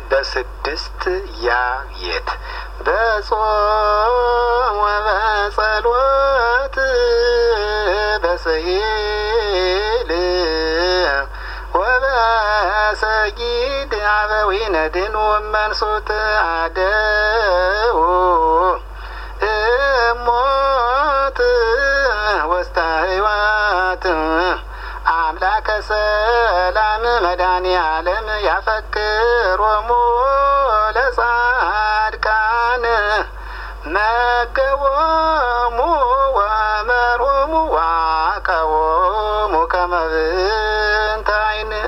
በስድስት ያቤት በጾም ወበጸሎት በሰይል ወበሰጊድ አበዊነ ድን ወመንሱት አደው እሞት ወስተ ሕይወት አምላከ ሰላም መድኃኔ ዓለም ያፈቅሮሙ ለጻድቃን መገቦሙ